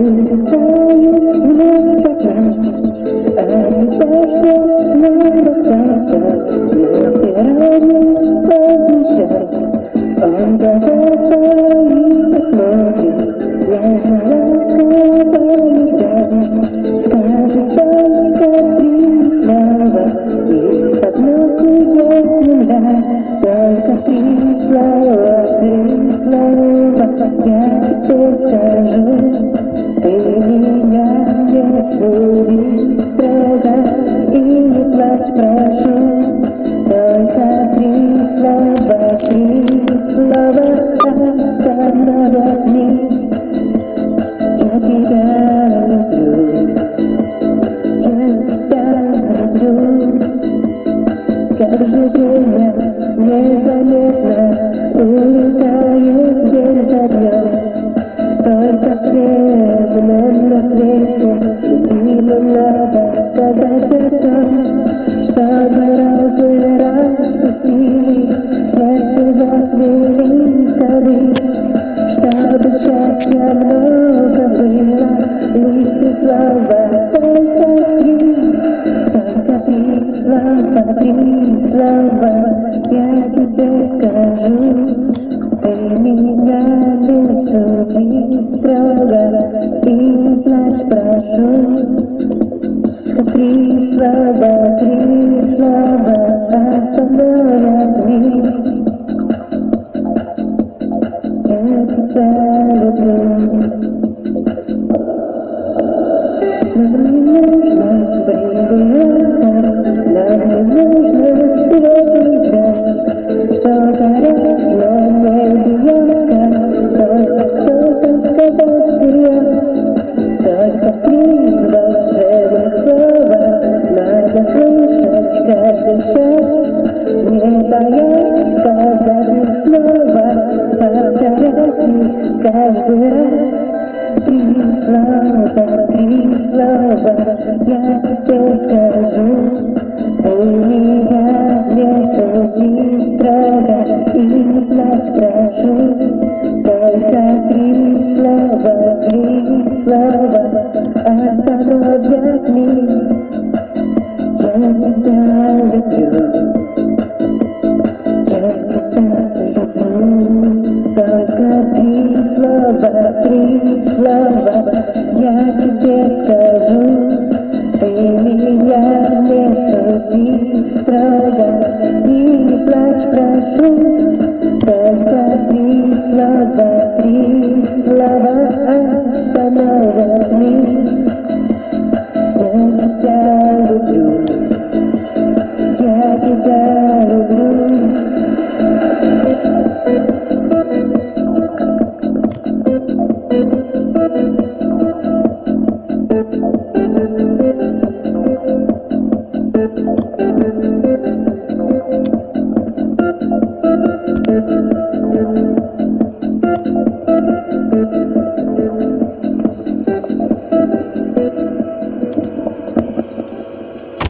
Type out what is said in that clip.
улетают вновь от нас, а тебя ждет снова кто-то. Не ранен поздний час, он глаза твои посмотрит, нежно ласково любя, скажет только три слова, из-под ног уйдет земля. Только три слова, я тебе скажу. Ты меня не суди строго и не плачь, прошу. Только три слова остановят мир. Я тебя люблю, как же время незаметно улетает день за днем. Только всем на свете любимым надо сказать о том, чтобы розы распустились, в сердце зацвели сады, чтобы счастья много было, лишь ты слова, только три слова, я тебе скажу. Ты меня не суди строго и не плачь, прошу. Три слова остановят мир. Я тебя люблю. Нам не нужно бриллиантов, нам не нужно светлых звезд, что горят на небе ярко, только кто-то сказал всерьез. Только три волшебных слова надо слышать каждый час, не боясь сказать их снова, повторять их каждый раз. Три слова, я тебе скажу. Ты меня не суди строго и не плачь, прошу. Только три слова остановят мир. Я тебя люблю, я тебя люблю. Только три слова я тебе скажу. Ты меня не суди строго и не плачь, прошу. Только три слова остановят мир. Я тебя люблю, я тебя люблю.